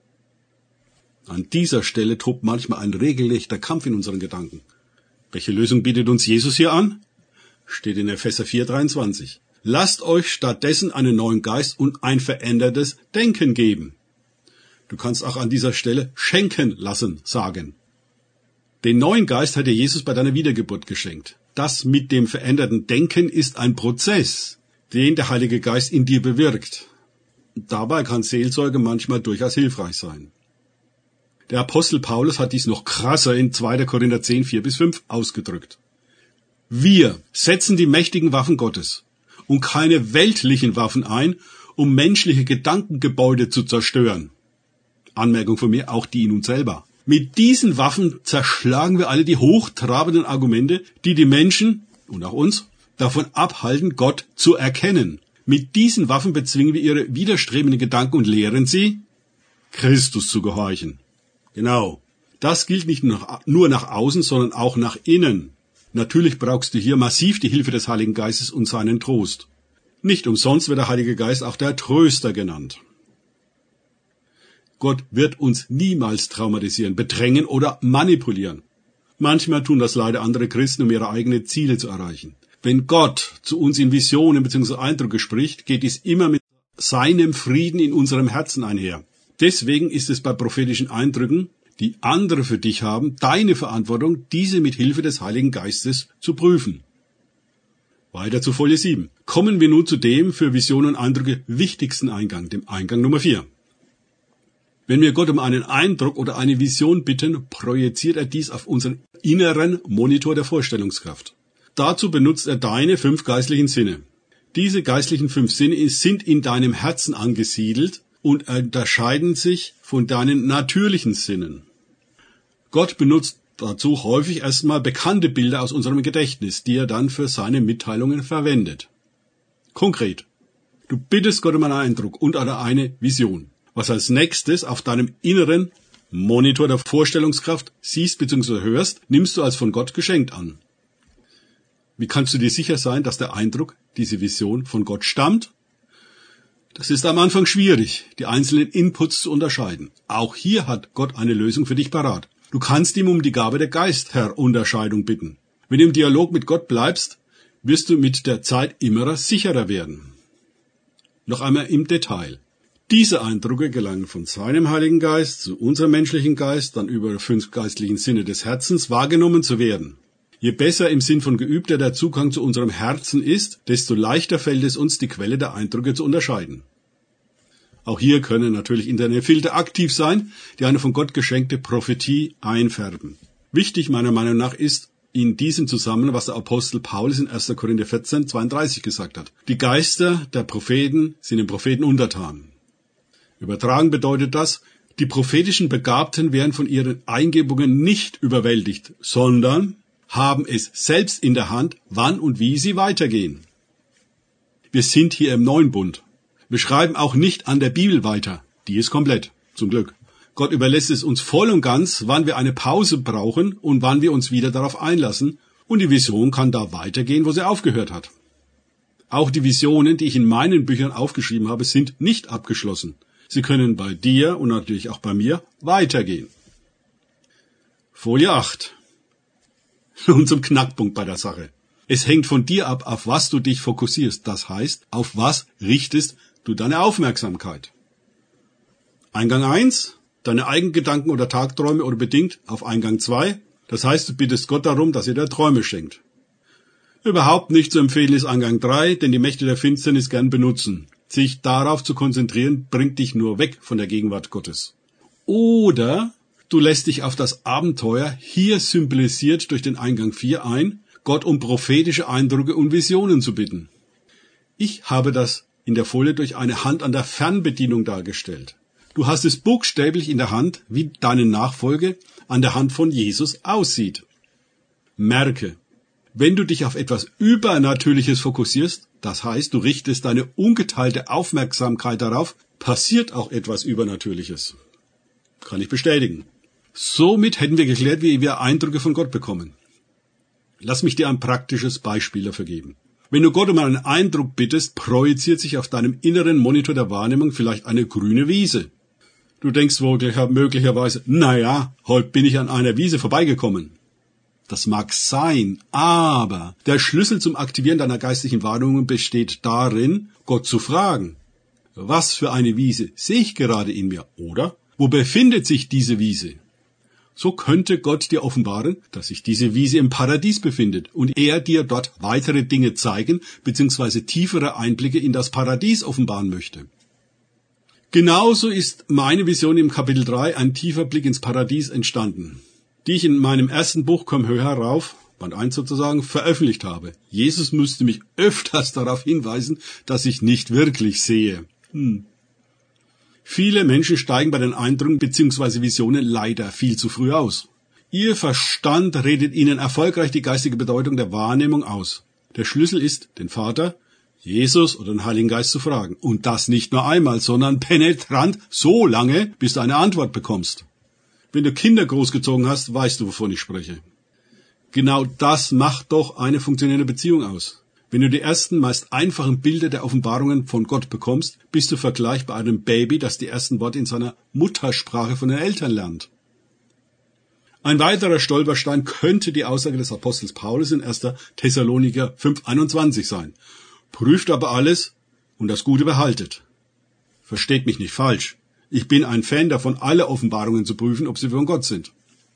An dieser Stelle tobt manchmal ein regelrechter Kampf in unseren Gedanken. Welche Lösung bietet uns Jesus hier an? Steht in Epheser 4,23. Lasst euch stattdessen einen neuen Geist und ein verändertes Denken geben. Du kannst auch an dieser Stelle schenken lassen sagen. Den neuen Geist hat dir Jesus bei deiner Wiedergeburt geschenkt. Das mit dem veränderten Denken ist ein Prozess, den der Heilige Geist in dir bewirkt. Dabei kann Seelsorge manchmal durchaus hilfreich sein. Der Apostel Paulus hat dies noch krasser in 2. Korinther 10, 4-5 ausgedrückt. Wir setzen die mächtigen Waffen Gottes und keine weltlichen Waffen ein, um menschliche Gedankengebäude zu zerstören. Anmerkung von mir, auch die in uns selber. Mit diesen Waffen zerschlagen wir alle die hochtrabenden Argumente, die die Menschen und auch uns davon abhalten, Gott zu erkennen. Mit diesen Waffen bezwingen wir ihre widerstrebenden Gedanken und lehren sie, Christus zu gehorchen. Genau. Das gilt nicht nur nach außen, sondern auch nach innen. Natürlich brauchst du hier massiv die Hilfe des Heiligen Geistes und seinen Trost. Nicht umsonst wird der Heilige Geist auch der Tröster genannt. Gott wird uns niemals traumatisieren, bedrängen oder manipulieren. Manchmal tun das leider andere Christen, um ihre eigenen Ziele zu erreichen. Wenn Gott zu uns in Visionen bzw. Eindrücke spricht, geht dies immer mit seinem Frieden in unserem Herzen einher. Deswegen ist es bei prophetischen Eindrücken, die andere für dich haben, deine Verantwortung, diese mit Hilfe des Heiligen Geistes zu prüfen. Weiter zu Folie 7. Kommen wir nun zu dem für Visionen und Eindrücke wichtigsten Eingang, dem Eingang Nummer 4. Wenn wir Gott um einen Eindruck oder eine Vision bitten, projiziert er dies auf unseren inneren Monitor der Vorstellungskraft. Dazu benutzt er deine 5 geistlichen Sinne. Diese geistlichen 5 Sinne sind in deinem Herzen angesiedelt und unterscheiden sich von deinen natürlichen Sinnen. Gott benutzt dazu häufig erstmal bekannte Bilder aus unserem Gedächtnis, die er dann für seine Mitteilungen verwendet. Konkret, du bittest Gott um einen Eindruck und oder eine Vision. Was als nächstes auf deinem inneren Monitor der Vorstellungskraft siehst bzw. hörst, nimmst du als von Gott geschenkt an. Wie kannst du dir sicher sein, dass der Eindruck, diese Vision von Gott stammt? Das ist am Anfang schwierig, die einzelnen Inputs zu unterscheiden. Auch hier hat Gott eine Lösung für dich parat. Du kannst ihm um die Gabe der Geistherrunterscheidung bitten. Wenn du im Dialog mit Gott bleibst, wirst du mit der Zeit immer sicherer werden. Noch einmal im Detail. Diese Eindrücke gelangen von seinem Heiligen Geist zu unserem menschlichen Geist, dann über 5 geistlichen Sinne des Herzens wahrgenommen zu werden. Je besser im Sinn von geübter der Zugang zu unserem Herzen ist, desto leichter fällt es uns, die Quelle der Eindrücke zu unterscheiden. Auch hier können natürlich interne Filter aktiv sein, die eine von Gott geschenkte Prophetie einfärben. Wichtig meiner Meinung nach ist in diesem Zusammenhang, was der Apostel Paulus in 1. Korinther 14, 32 gesagt hat. Die Geister der Propheten sind den Propheten untertan. Übertragen bedeutet das, die prophetischen Begabten werden von ihren Eingebungen nicht überwältigt, sondern haben es selbst in der Hand, wann und wie sie weitergehen. Wir sind hier im Neuen Bund. Wir schreiben auch nicht an der Bibel weiter. Die ist komplett, zum Glück. Gott überlässt es uns voll und ganz, wann wir eine Pause brauchen und wann wir uns wieder darauf einlassen. Und die Vision kann da weitergehen, wo sie aufgehört hat. Auch die Visionen, die ich in meinen Büchern aufgeschrieben habe, sind nicht abgeschlossen. Sie können bei dir und natürlich auch bei mir weitergehen. Folie 8. Nun zum Knackpunkt bei der Sache. Es hängt von dir ab, auf was du dich fokussierst. Das heißt, auf was richtest du deine Aufmerksamkeit. Eingang 1, deine eigenen Gedanken oder Tagträume oder bedingt auf Eingang 2. Das heißt, du bittest Gott darum, dass er dir Träume schenkt. Überhaupt nicht zu empfehlen ist Eingang 3, denn die Mächte der Finsternis gern benutzen. Sich darauf zu konzentrieren, bringt dich nur weg von der Gegenwart Gottes. Oder du lässt dich auf das Abenteuer, hier symbolisiert durch den Eingang 4 ein, Gott um prophetische Eindrücke und Visionen zu bitten. Ich habe das in der Folie durch eine Hand an der Fernbedienung dargestellt. Du hast es buchstäblich in der Hand, wie deine Nachfolge an der Hand von Jesus aussieht. Merke, wenn du dich auf etwas Übernatürliches fokussierst, das heißt, du richtest deine ungeteilte Aufmerksamkeit darauf, passiert auch etwas Übernatürliches. Kann ich bestätigen. Somit hätten wir geklärt, wie wir Eindrücke von Gott bekommen. Lass mich dir ein praktisches Beispiel dafür geben. Wenn du Gott um einen Eindruck bittest, projiziert sich auf deinem inneren Monitor der Wahrnehmung vielleicht eine grüne Wiese. Du denkst wohl möglicherweise, heute bin ich an einer Wiese vorbeigekommen. Das mag sein, aber der Schlüssel zum Aktivieren deiner geistlichen Wahrnehmung besteht darin, Gott zu fragen. Was für eine Wiese sehe ich gerade in mir? Oder wo befindet sich diese Wiese? So könnte Gott dir offenbaren, dass sich diese Wiese im Paradies befindet und er dir dort weitere Dinge zeigen bzw. tiefere Einblicke in das Paradies offenbaren möchte. Genauso ist meine Vision im Kapitel 3, ein tiefer Blick ins Paradies, entstanden, die ich in meinem ersten Buch Komm höher herauf, Band 1 sozusagen, veröffentlicht habe. Jesus müsste mich öfters darauf hinweisen, dass ich nicht wirklich sehe. Viele Menschen steigen bei den Eindrücken bzw. Visionen leider viel zu früh aus. Ihr Verstand redet ihnen erfolgreich die geistige Bedeutung der Wahrnehmung aus. Der Schlüssel ist, den Vater, Jesus oder den Heiligen Geist zu fragen. Und das nicht nur einmal, sondern penetrant so lange, bis du eine Antwort bekommst. Wenn du Kinder großgezogen hast, weißt du, wovon ich spreche. Genau das macht doch eine funktionierende Beziehung aus. Wenn du die ersten, meist einfachen Bilder der Offenbarungen von Gott bekommst, bist du vergleichbar einem Baby, das die ersten Worte in seiner Muttersprache von den Eltern lernt. Ein weiterer Stolperstein könnte die Aussage des Apostels Paulus in 1. Thessaloniker 5,21 sein. Prüft aber alles und das Gute behaltet. Versteht mich nicht falsch. Ich bin ein Fan davon, alle Offenbarungen zu prüfen, ob sie von Gott sind.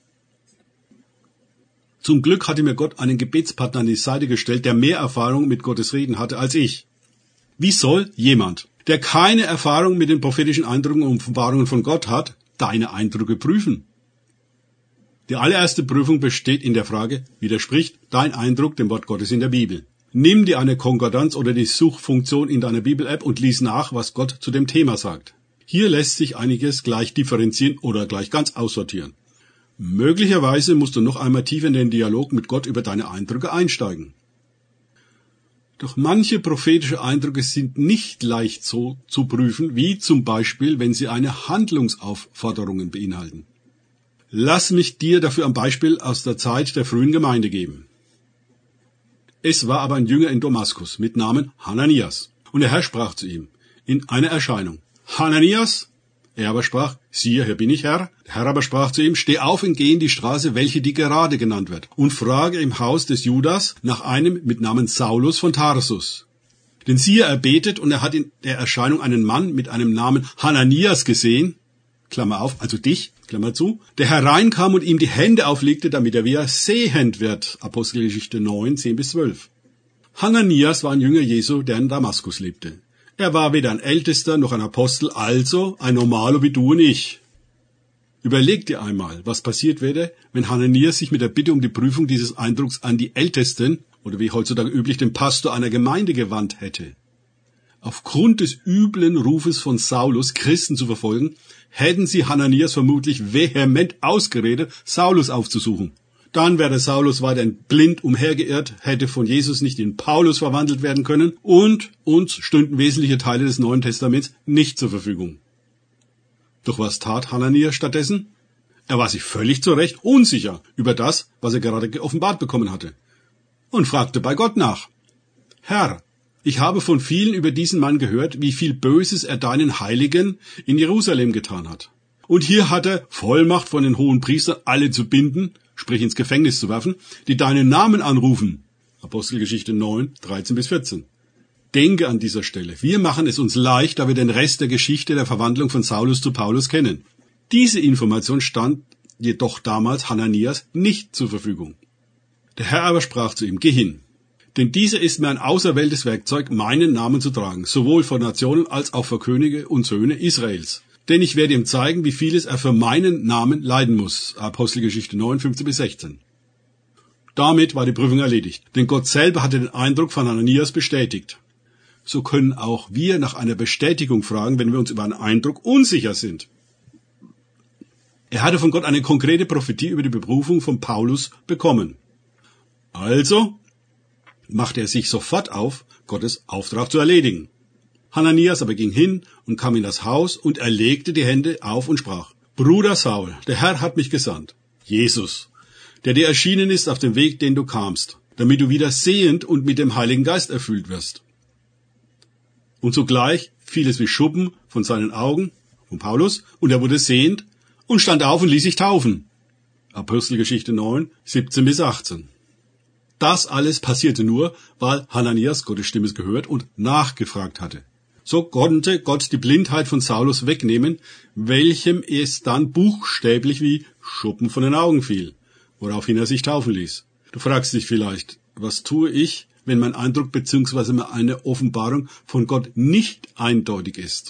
Zum Glück hatte mir Gott einen Gebetspartner an die Seite gestellt, der mehr Erfahrung mit Gottes Reden hatte als ich. Wie soll jemand, der keine Erfahrung mit den prophetischen Eindrücken und Offenbarungen von Gott hat, deine Eindrücke prüfen? Die allererste Prüfung besteht in der Frage, widerspricht dein Eindruck dem Wort Gottes in der Bibel? Nimm dir eine Konkordanz oder die Suchfunktion in deiner Bibel-App und lies nach, was Gott zu dem Thema sagt. Hier lässt sich einiges gleich differenzieren oder gleich ganz aussortieren. Möglicherweise musst du noch einmal tiefer in den Dialog mit Gott über deine Eindrücke einsteigen. Doch manche prophetische Eindrücke sind nicht leicht so zu prüfen, wie zum Beispiel, wenn sie eine Handlungsaufforderung beinhalten. Lass mich dir dafür ein Beispiel aus der Zeit der frühen Gemeinde geben. Es war aber ein Jünger in Damaskus mit Namen Hananias. Und der Herr sprach zu ihm in einer Erscheinung: Hananias? Er aber sprach: Siehe, hier bin ich, Herr. Der Herr aber sprach zu ihm: Steh auf und geh in die Straße, welche die Gerade genannt wird, und frage im Haus des Judas nach einem mit Namen Saulus von Tarsus. Denn siehe, er betet, und er hat in der Erscheinung einen Mann mit einem Namen Hananias gesehen, Klammer auf, also dich, Klammer zu, der hereinkam und ihm die Hände auflegte, damit er wieder sehend wird. Apostelgeschichte 9, 10-12. Hananias war ein Jünger Jesu, der in Damaskus lebte. Er war weder ein Ältester noch ein Apostel, also ein Normaler wie du und ich. Überleg dir einmal, was passiert wäre, wenn Hananias sich mit der Bitte um die Prüfung dieses Eindrucks an die Ältesten oder wie heutzutage üblich den Pastor einer Gemeinde gewandt hätte. Aufgrund des üblen Rufes von Saulus, Christen zu verfolgen, hätten sie Hananias vermutlich vehement ausgeredet, Saulus aufzusuchen. Dann wäre Saulus weiterhin blind umhergeirrt, hätte von Jesus nicht in Paulus verwandelt werden können und uns stünden wesentliche Teile des Neuen Testaments nicht zur Verfügung. Doch was tat Hananias stattdessen? Er war sich völlig zu Recht unsicher über das, was er gerade geoffenbart bekommen hatte, und fragte bei Gott nach. Herr, ich habe von vielen über diesen Mann gehört, wie viel Böses er deinen Heiligen in Jerusalem getan hat. Und hier hat er Vollmacht von den hohen Priestern, alle zu binden, sprich ins Gefängnis zu werfen, die deinen Namen anrufen. Apostelgeschichte 9, 13-14. Denke an dieser Stelle, wir machen es uns leicht, da wir den Rest der Geschichte der Verwandlung von Saulus zu Paulus kennen. Diese Information stand jedoch damals Hananias nicht zur Verfügung. Der Herr aber sprach zu ihm, geh hin, denn dieser ist mir ein auserwähltes Werkzeug, meinen Namen zu tragen, sowohl vor Nationen als auch vor Könige und Söhne Israels. Denn ich werde ihm zeigen, wie vieles er für meinen Namen leiden muss. Apostelgeschichte 9, 15-16. Damit war die Prüfung erledigt, denn Gott selber hatte den Eindruck von Hananias bestätigt. So können auch wir nach einer Bestätigung fragen, wenn wir uns über einen Eindruck unsicher sind. Er hatte von Gott eine konkrete Prophetie über die Berufung von Paulus bekommen. Also machte er sich sofort auf, Gottes Auftrag zu erledigen. Hananias aber ging hin und kam in das Haus und er legte die Hände auf und sprach, Bruder Saul, der Herr hat mich gesandt, Jesus, der dir erschienen ist auf dem Weg, den du kamst, damit du wieder sehend und mit dem Heiligen Geist erfüllt wirst. Und sogleich fiel es wie Schuppen von seinen Augen, von Paulus, und er wurde sehend und stand auf und ließ sich taufen. Apostelgeschichte 9, 17-18. Das alles passierte nur, weil Hananias Gottes Stimme gehört und nachgefragt hatte. So konnte Gott die Blindheit von Saulus wegnehmen, welchem es dann buchstäblich wie Schuppen von den Augen fiel, woraufhin er sich taufen ließ. Du fragst dich vielleicht, was tue ich, wenn mein Eindruck bzw. eine Offenbarung von Gott nicht eindeutig ist?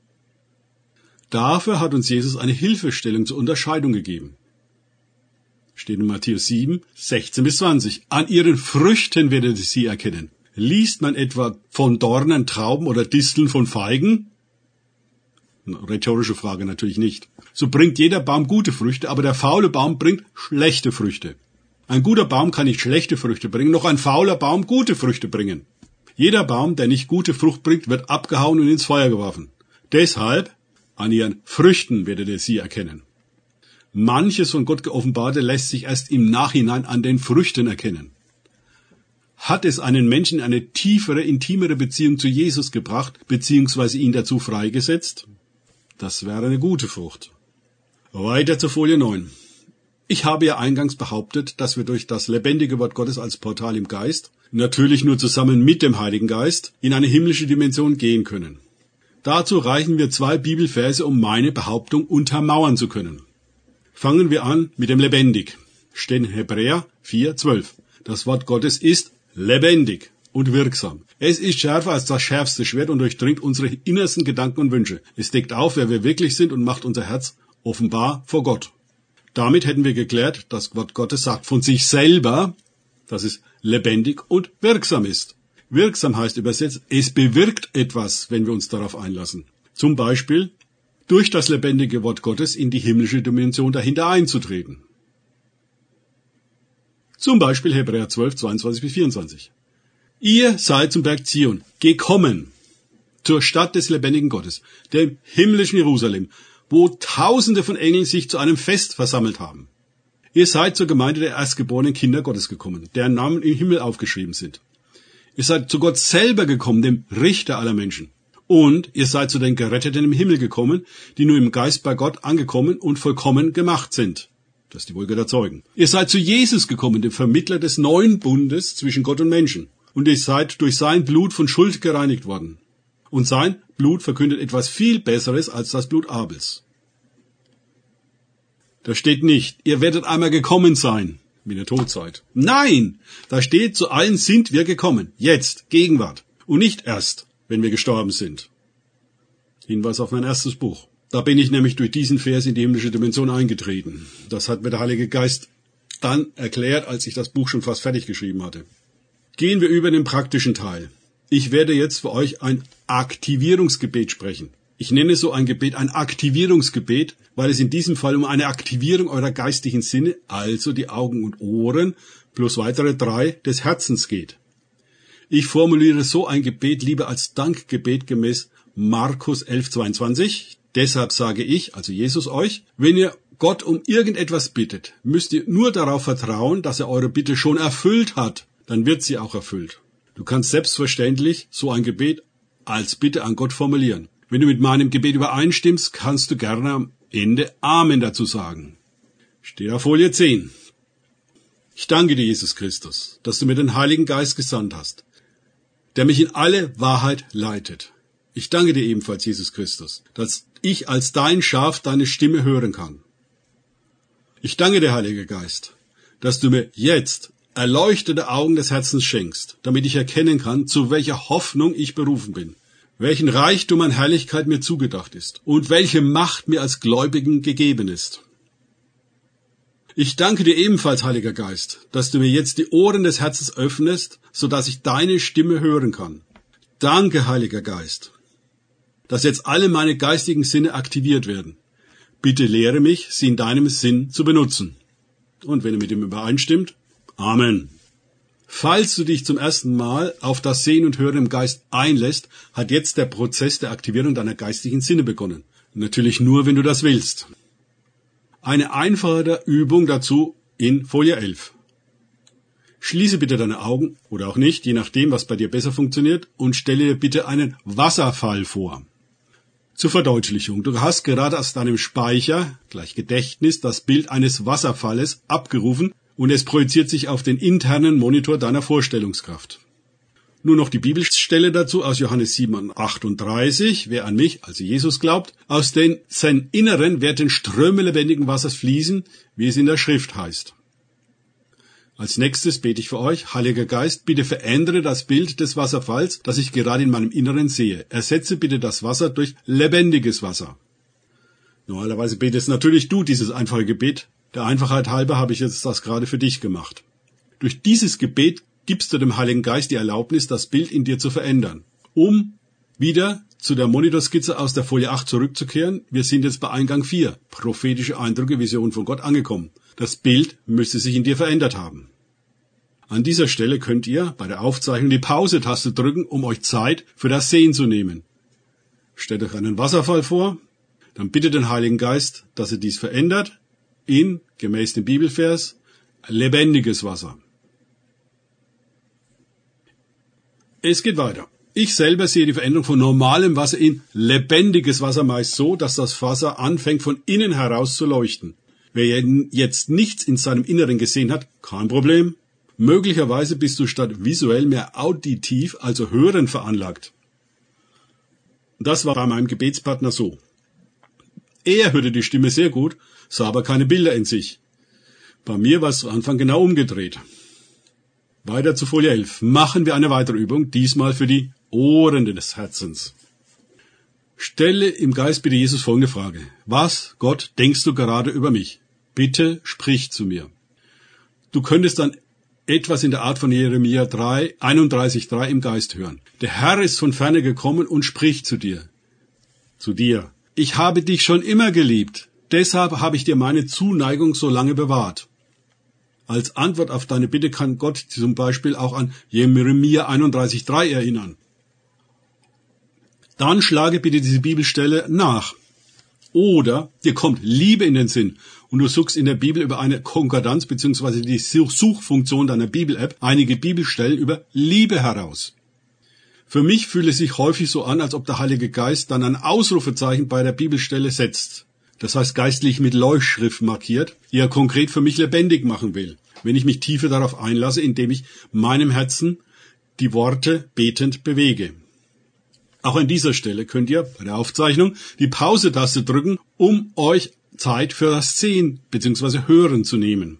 Dafür hat uns Jesus eine Hilfestellung zur Unterscheidung gegeben. Steht in Matthäus 7, 16-20. An ihren Früchten werdet ihr sie erkennen. Liest man etwa von Dornen Trauben oder Disteln von Feigen? Eine rhetorische Frage natürlich nicht. So bringt jeder Baum gute Früchte, aber der faule Baum bringt schlechte Früchte. Ein guter Baum kann nicht schlechte Früchte bringen, noch ein fauler Baum gute Früchte bringen. Jeder Baum, der nicht gute Frucht bringt, wird abgehauen und ins Feuer geworfen. Deshalb, an ihren Früchten werdet ihr sie erkennen. Manches von Gott geoffenbarte lässt sich erst im Nachhinein an den Früchten erkennen. Hat es einen Menschen in eine tiefere, intimere Beziehung zu Jesus gebracht, beziehungsweise ihn dazu freigesetzt? Das wäre eine gute Frucht. Weiter zur Folie 9. Ich habe ja eingangs behauptet, dass wir durch das lebendige Wort Gottes als Portal im Geist, natürlich nur zusammen mit dem Heiligen Geist, in eine himmlische Dimension gehen können. Dazu reichen wir 2 Bibelverse, um meine Behauptung untermauern zu können. Fangen wir an mit dem lebendig. Steht in Hebräer 4,12. Das Wort Gottes ist lebendig und wirksam. Es ist schärfer als das schärfste Schwert und durchdringt unsere innersten Gedanken und Wünsche. Es deckt auf, wer wir wirklich sind und macht unser Herz offenbar vor Gott. Damit hätten wir geklärt, das Wort Gottes sagt von sich selber, dass es lebendig und wirksam ist. Wirksam heißt übersetzt, es bewirkt etwas, wenn wir uns darauf einlassen. Zum Beispiel durch das lebendige Wort Gottes in die himmlische Dimension dahinter einzutreten. Zum Beispiel Hebräer 12, 22-24. Ihr seid zum Berg Zion gekommen, zur Stadt des lebendigen Gottes, dem himmlischen Jerusalem, wo Tausende von Engeln sich zu einem Fest versammelt haben. Ihr seid zur Gemeinde der erstgeborenen Kinder Gottes gekommen, deren Namen im Himmel aufgeschrieben sind. Ihr seid zu Gott selber gekommen, dem Richter aller Menschen. Und ihr seid zu den Geretteten im Himmel gekommen, die nur im Geist bei Gott angekommen und vollkommen gemacht sind. Das ist die Wolke der Zeugen. Ihr seid zu Jesus gekommen, dem Vermittler des neuen Bundes zwischen Gott und Menschen. Und ihr seid durch sein Blut von Schuld gereinigt worden. Und sein Blut verkündet etwas viel Besseres als das Blut Abels. Da steht nicht, ihr werdet einmal gekommen sein, wie in der Todzeit. Nein, da steht, zu allen sind wir gekommen. Jetzt, Gegenwart. Und nicht erst, wenn wir gestorben sind. Hinweis auf mein erstes Buch. Da bin ich nämlich durch diesen Vers in die himmlische Dimension eingetreten. Das hat mir der Heilige Geist dann erklärt, als ich das Buch schon fast fertig geschrieben hatte. Gehen wir über in den praktischen Teil. Ich werde jetzt für euch ein Aktivierungsgebet sprechen. Ich nenne so ein Gebet ein Aktivierungsgebet, weil es in diesem Fall um eine Aktivierung eurer geistigen Sinne, also die Augen und Ohren, plus weitere 3 des Herzens geht. Ich formuliere so ein Gebet lieber als Dankgebet gemäß Markus 11,22. Deshalb sage ich, also Jesus euch, wenn ihr Gott um irgendetwas bittet, müsst ihr nur darauf vertrauen, dass er eure Bitte schon erfüllt hat. Dann wird sie auch erfüllt. Du kannst selbstverständlich so ein Gebet als Bitte an Gott formulieren. Wenn du mit meinem Gebet übereinstimmst, kannst du gerne am Ende Amen dazu sagen. Steht auf Folie 10. Ich danke dir, Jesus Christus, dass du mir den Heiligen Geist gesandt hast, der mich in alle Wahrheit leitet. Ich danke dir ebenfalls, Jesus Christus, dass ich als dein Schaf deine Stimme hören kann. Ich danke dir, Heiliger Geist, dass du mir jetzt erleuchtete Augen des Herzens schenkst, damit ich erkennen kann, zu welcher Hoffnung ich berufen bin, welchen Reichtum an Herrlichkeit mir zugedacht ist und welche Macht mir als Gläubigen gegeben ist. Ich danke dir ebenfalls, Heiliger Geist, dass du mir jetzt die Ohren des Herzens öffnest, so dass ich deine Stimme hören kann. Danke, Heiliger Geist, dass jetzt alle meine geistigen Sinne aktiviert werden. Bitte lehre mich, sie in deinem Sinn zu benutzen. Und wenn er mit ihm übereinstimmt, Amen. Falls du dich zum ersten Mal auf das Sehen und Hören im Geist einlässt, hat jetzt der Prozess der Aktivierung deiner geistigen Sinne begonnen. Natürlich nur, wenn du das willst. Eine einfache Übung dazu in Folie 11. Schließe bitte deine Augen, oder auch nicht, je nachdem, was bei dir besser funktioniert, und stelle dir bitte einen Wasserfall vor. Zur Verdeutlichung, du hast gerade aus deinem Speicher, gleich Gedächtnis, das Bild eines Wasserfalles abgerufen und es projiziert sich auf den internen Monitor deiner Vorstellungskraft. Nur noch die Bibelstelle dazu aus Johannes 7,38. Wer an mich, also Jesus, glaubt, aus sein Inneren werden Ströme lebendigen Wassers fließen, wie es in der Schrift heißt. Als nächstes bete ich für euch, Heiliger Geist, bitte verändere das Bild des Wasserfalls, das ich gerade in meinem Inneren sehe. Ersetze bitte das Wasser durch lebendiges Wasser. Normalerweise betest natürlich du dieses einfache Gebet. Der Einfachheit halber habe ich jetzt das gerade für dich gemacht. Durch dieses Gebet gibst du dem Heiligen Geist die Erlaubnis, das Bild in dir zu verändern. Um wieder zu der Monitorskizze aus der Folie 8 zurückzukehren, wir sind jetzt bei Eingang 4, prophetische Eindrücke, Vision von Gott angekommen. Das Bild müsste sich in dir verändert haben. An dieser Stelle könnt ihr bei der Aufzeichnung die Pause-Taste drücken, um euch Zeit für das Sehen zu nehmen. Stellt euch einen Wasserfall vor, dann bittet den Heiligen Geist, dass er dies verändert in, gemäß dem Bibelvers, lebendiges Wasser. Es geht weiter. Ich selber sehe die Veränderung von normalem Wasser in lebendiges Wasser meist so, dass das Wasser anfängt von innen heraus zu leuchten. Wer jetzt nichts in seinem Inneren gesehen hat, kein Problem. Möglicherweise bist du statt visuell mehr auditiv, also hören veranlagt. Das war bei meinem Gebetspartner so. Er hörte die Stimme sehr gut, sah aber keine Bilder in sich. Bei mir war es zu Anfang genau umgedreht. Weiter zu Folie 11. Machen wir eine weitere Übung, diesmal für die Ohren des Herzens. Stelle im Geist bitte Jesus folgende Frage. Was, Gott, denkst du gerade über mich? Bitte sprich zu mir. Du könntest dann etwas in der Art von Jeremia 31,3 im Geist hören. Der Herr ist von ferne gekommen und spricht zu dir. Zu dir. Ich habe dich schon immer geliebt. Deshalb habe ich dir meine Zuneigung so lange bewahrt. Als Antwort auf deine Bitte kann Gott zum Beispiel auch an Jeremia 31,3 erinnern. Dann schlage bitte diese Bibelstelle nach. Oder dir kommt Liebe in den Sinn und du suchst in der Bibel über eine Konkordanz bzw. die Suchfunktion deiner Bibel-App einige Bibelstellen über Liebe heraus. Für mich fühlt es sich häufig so an, als ob der Heilige Geist dann ein Ausrufezeichen bei der Bibelstelle setzt. Das heißt geistlich mit Leuchtschrift markiert, die er konkret für mich lebendig machen will, wenn ich mich tiefer darauf einlasse, indem ich meinem Herzen die Worte betend bewege. Auch an dieser Stelle könnt ihr bei der Aufzeichnung die Pause-Taste drücken, um euch Zeit für das Sehen bzw. Hören zu nehmen.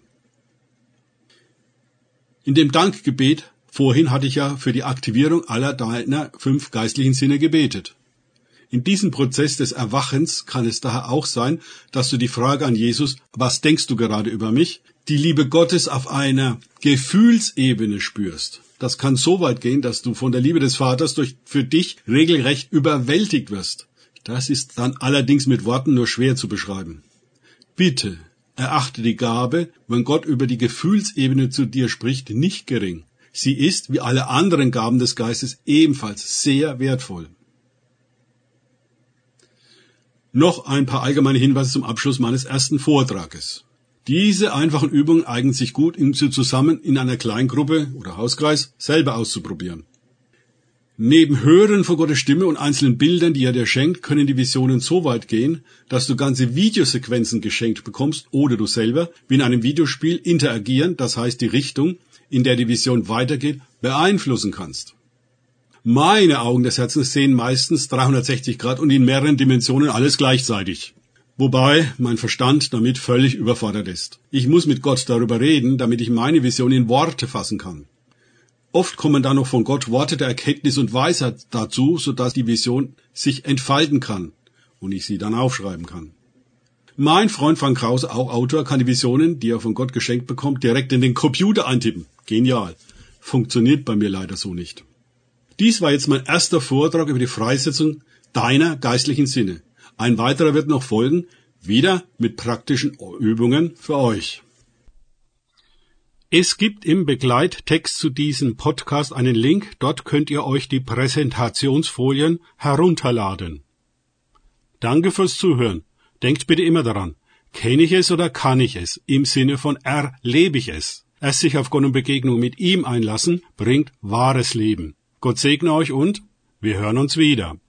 In dem Dankgebet vorhin hatte ich ja für die Aktivierung aller deiner 5 geistlichen Sinne gebetet. In diesem Prozess des Erwachens kann es daher auch sein, dass du die Frage an Jesus, was denkst du gerade über mich, die Liebe Gottes auf einer Gefühlsebene spürst. Das kann so weit gehen, dass du von der Liebe des Vaters für dich regelrecht überwältigt wirst. Das ist dann allerdings mit Worten nur schwer zu beschreiben. Bitte erachte die Gabe, wenn Gott über die Gefühlsebene zu dir spricht, nicht gering. Sie ist, wie alle anderen Gaben des Geistes, ebenfalls sehr wertvoll. Noch ein paar allgemeine Hinweise zum Abschluss meines ersten Vortrages. Diese einfachen Übungen eignen sich gut, um sie zusammen in einer Kleingruppe oder Hauskreis selber auszuprobieren. Neben Hören von Gottes Stimme und einzelnen Bildern, die er dir schenkt, können die Visionen so weit gehen, dass du ganze Videosequenzen geschenkt bekommst oder du selber, wie in einem Videospiel, interagieren, das heißt die Richtung, in der die Vision weitergeht, beeinflussen kannst. Meine Augen des Herzens sehen meistens 360 Grad und in mehreren Dimensionen alles gleichzeitig. Wobei mein Verstand damit völlig überfordert ist. Ich muss mit Gott darüber reden, damit ich meine Vision in Worte fassen kann. Oft kommen dann noch von Gott Worte der Erkenntnis und Weisheit dazu, sodass die Vision sich entfalten kann und ich sie dann aufschreiben kann. Mein Freund Frank Krause, auch Autor, kann die Visionen, die er von Gott geschenkt bekommt, direkt in den Computer eintippen. Genial. Funktioniert bei mir leider so nicht. Dies war jetzt mein erster Vortrag über die Freisetzung deiner geistlichen Sinne. Ein weiterer wird noch folgen, wieder mit praktischen Übungen für euch. Es gibt im Begleittext zu diesem Podcast einen Link, dort könnt ihr euch die Präsentationsfolien herunterladen. Danke fürs Zuhören. Denkt bitte immer daran, kenne ich es oder kann ich es? Im Sinne von erlebe ich es. Erst sich auf Gott und Begegnung mit ihm einlassen, bringt wahres Leben. Gott segne euch und wir hören uns wieder.